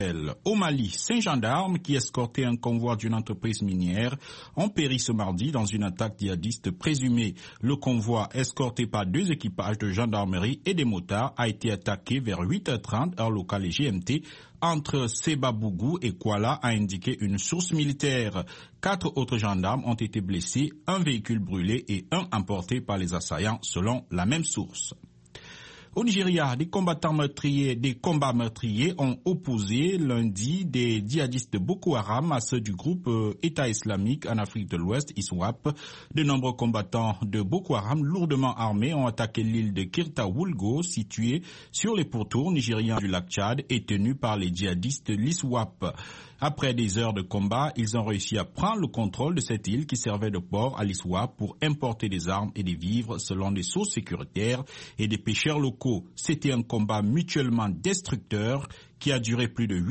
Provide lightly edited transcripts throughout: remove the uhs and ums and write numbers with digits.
Au Mali, 5 gendarmes qui escortaient un convoi d'une entreprise minière ont péri ce mardi dans une attaque djihadiste présumée. Le convoi, escorté par 2 équipages de gendarmerie et des motards, a été attaqué vers 8h30 heure locale et GMT entre Sebabougou et Kouala, a indiqué une source militaire. 4 autres gendarmes ont été blessés, un véhicule brûlé et un emporté par les assaillants selon la même source. Au Nigeria, des combats meurtriers ont opposé lundi des djihadistes de Boko Haram à ceux du groupe État islamique en Afrique de l'Ouest, ISWAP. De nombreux combattants de Boko Haram lourdement armés ont attaqué l'île de Kirta-Wulgo, située sur les pourtours nigérians du lac Tchad et tenue par les djihadistes de l'ISWAP. Après des heures de combat, ils ont réussi à prendre le contrôle de cette île qui servait de port à l'ISWAP pour importer des armes et des vivres selon des sources sécuritaires et des pêcheurs locaux. C'était un combat mutuellement destructeur qui a duré plus de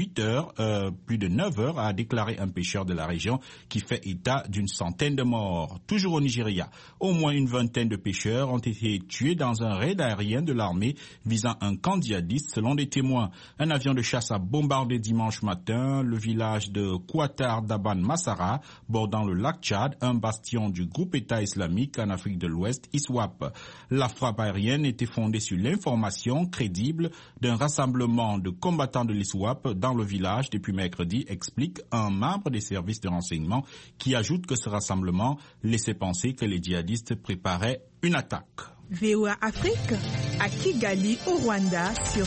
9 heures, a déclaré un pêcheur de la région qui fait état d'une centaine de morts. Toujours au Nigeria, au moins une vingtaine de pêcheurs ont été tués dans un raid aérien de l'armée visant un camp djihadiste selon des témoins. Un avion de chasse a bombardé dimanche matin le village de Kouatar Daban Massara, bordant le lac Tchad, un bastion du groupe État islamique en Afrique de l'Ouest, ISWAP. La frappe aérienne était fondée sur l'information crédible d'un rassemblement de combattants de l'ISWAP dans le village depuis mercredi, explique un membre des services de renseignement qui ajoute que ce rassemblement laissait penser que les djihadistes préparaient une attaque. VOA Afrique, à Kigali au Rwanda sur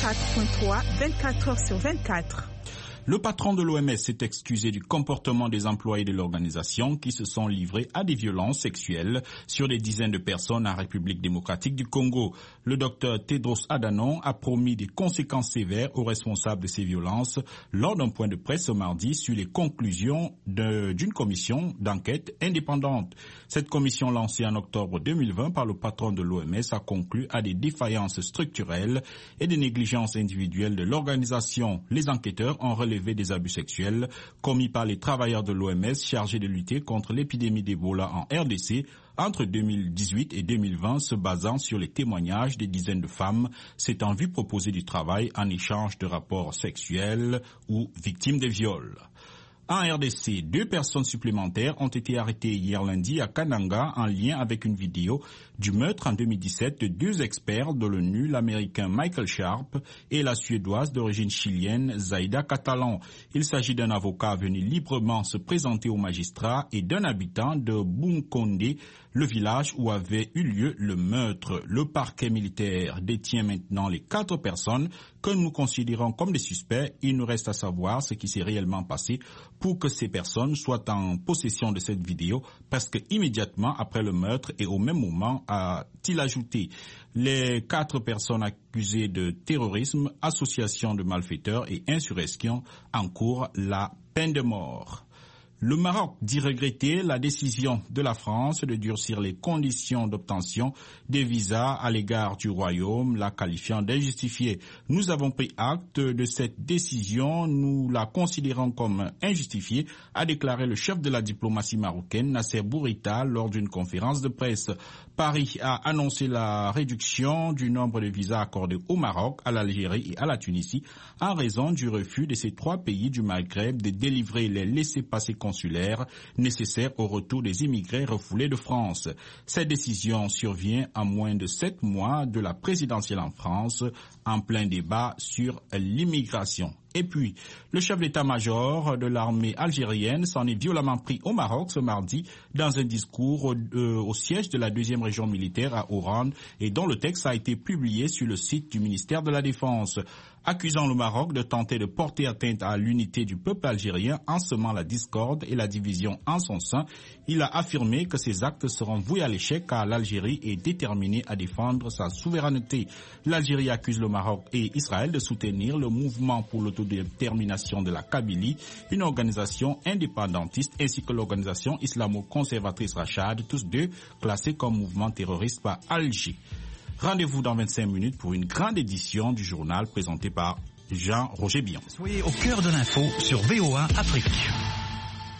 104.3, 24 heures sur 24. Le patron de l'OMS s'est excusé du comportement des employés de l'organisation qui se sont livrés à des violences sexuelles sur des dizaines de personnes en République démocratique du Congo. Le docteur Tedros Adhanom a promis des conséquences sévères aux responsables de ces violences lors d'un point de presse ce mardi sur les conclusions d'une commission d'enquête indépendante. Cette commission lancée en octobre 2020 par le patron de l'OMS a conclu à des défaillances structurelles et des négligences individuelles de l'organisation. Les enquêteurs ont relevé des abus sexuels commis par les travailleurs de l'OMS chargés de lutter contre l'épidémie d'Ebola en RDC entre 2018 et 2020, se basant sur les témoignages des dizaines de femmes s'étant vues proposer du travail en échange de rapports sexuels ou victimes de viols. En RDC, 2 personnes supplémentaires ont été arrêtées hier lundi à Kananga en lien avec une vidéo du meurtre en 2017 de 2 experts de l'ONU, l'américain Michael Sharp et la suédoise d'origine chilienne Zaida Catalan. Il s'agit d'un avocat venu librement se présenter au magistrat et d'un habitant de Bunkonde, le village où avait eu lieu le meurtre. Le parquet militaire détient maintenant les 4 personnes que nous considérons comme des suspects. Il nous reste à savoir ce qui s'est réellement passé pour que ces personnes soient en possession de cette vidéo presque immédiatement après le meurtre et au même moment, a-t-il ajouté. Les 4 personnes accusées de terrorisme, association de malfaiteurs et insurrection encourent la peine de mort. Le Maroc dit regretter la décision de la France de durcir les conditions d'obtention des visas à l'égard du Royaume, la qualifiant d'injustifiée. Nous avons pris acte de cette décision, nous la considérons comme injustifiée, a déclaré le chef de la diplomatie marocaine, Nasser Bourita, lors d'une conférence de presse. Paris a annoncé la réduction du nombre de visas accordés au Maroc, à l'Algérie et à la Tunisie en raison du refus de ces 3 pays du Maghreb de délivrer les laissez-passer consulaires nécessaires au retour des immigrés refoulés de France. Cette décision survient à moins de 7 mois de la présidentielle en France, en plein débat sur l'immigration. Et puis, le chef d'état-major de l'armée algérienne s'en est violemment pris au Maroc ce mardi dans un discours au siège de la 2e région militaire à Oran et dont le texte a été publié sur le site du ministère de la Défense. Accusant le Maroc de tenter de porter atteinte à l'unité du peuple algérien en semant la discorde et la division en son sein, il a affirmé que ces actes seront voués à l'échec car l'Algérie est déterminée à défendre sa souveraineté. L'Algérie accuse le Maroc et Israël de soutenir le mouvement pour l'autodétermination de la Kabylie, une organisation indépendantiste, ainsi que l'organisation islamo-conservatrice Rachad, tous 2 classés comme mouvement terroriste par Alger. Rendez-vous dans 25 minutes pour une grande édition du journal présenté par Jean-Roger Billon. Soyez au cœur de l'info sur VOA Afrique.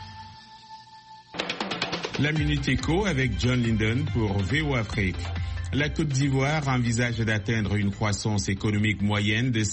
La Minute Éco avec John Linden pour VOA Afrique. La Côte d'Ivoire envisage d'atteindre une croissance économique moyenne de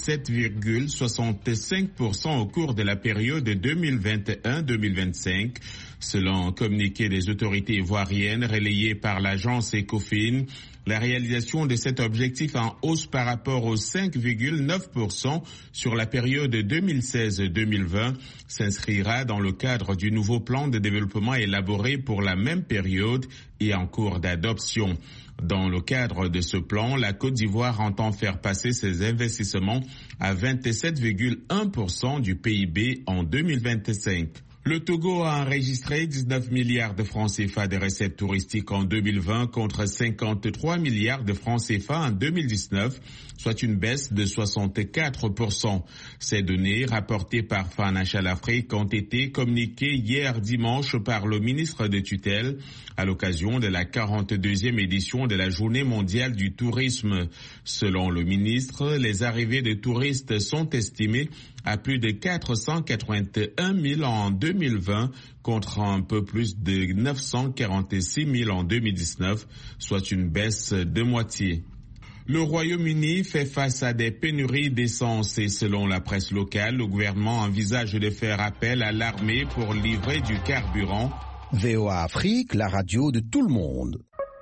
7,65% au cours de la période 2021-2025. Selon un communiqué des autorités ivoiriennes relayé par l'agence Ecofin, la réalisation de cet objectif en hausse par rapport aux 5,9% sur la période 2016-2020 s'inscrira dans le cadre du nouveau plan de développement élaboré pour la même période et en cours d'adoption. Dans le cadre de ce plan, la Côte d'Ivoire entend faire passer ses investissements à 27,1% du PIB en 2025. Le Togo a enregistré 19 milliards de francs CFA de recettes touristiques en 2020 contre 53 milliards de francs CFA en 2019, soit une baisse de 64%. Ces données, rapportées par Financial Afrique, ont été communiquées hier dimanche par le ministre de tutelle à l'occasion de la 42e édition de la Journée mondiale du tourisme. Selon le ministre, les arrivées de touristes sont estimées à plus de 481 000 en 2020 contre un peu plus de 946 000 en 2019, soit une baisse de moitié. Le Royaume-Uni fait face à des pénuries d'essence et selon la presse locale, le gouvernement envisage de faire appel à l'armée pour livrer du carburant. VOA Afrique, la radio de tout le monde.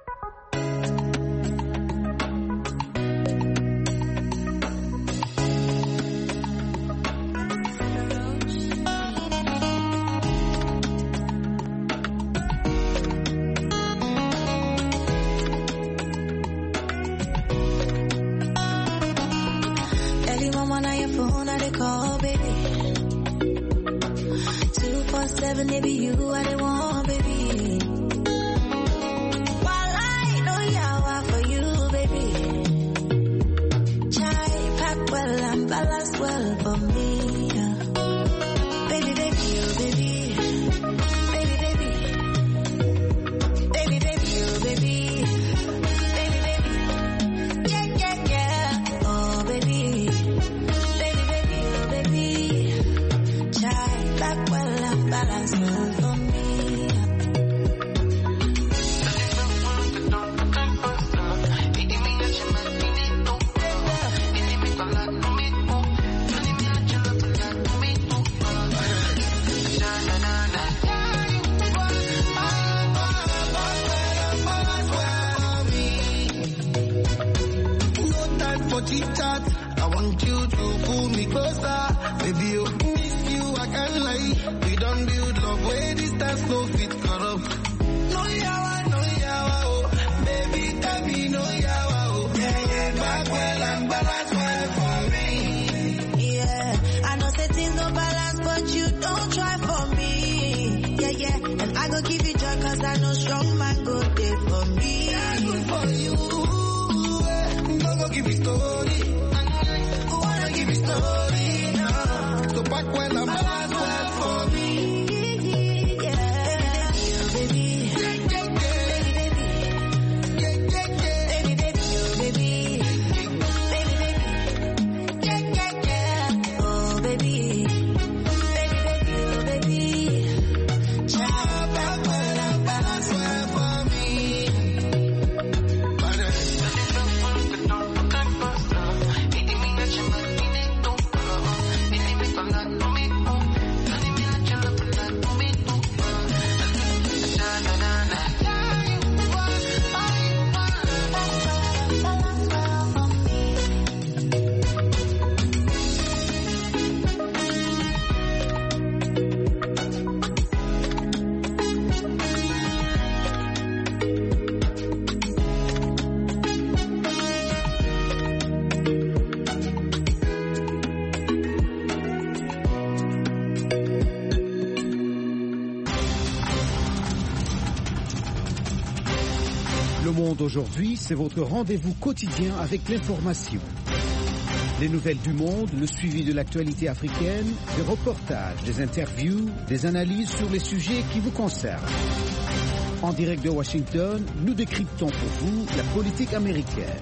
Aujourd'hui, c'est votre rendez-vous quotidien avec l'information. Les nouvelles du monde, le suivi de l'actualité africaine, des reportages, des interviews, des analyses sur les sujets qui vous concernent. En direct de Washington, nous décryptons pour vous la politique américaine.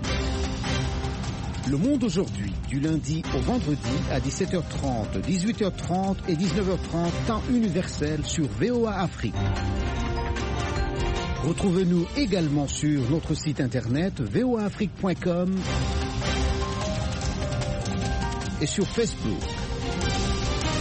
Le monde aujourd'hui, du lundi au vendredi à 17h30, 18h30 et 19h30, temps universel sur VOA Afrique. Retrouvez-nous également sur notre site internet voaafrique.com et sur Facebook.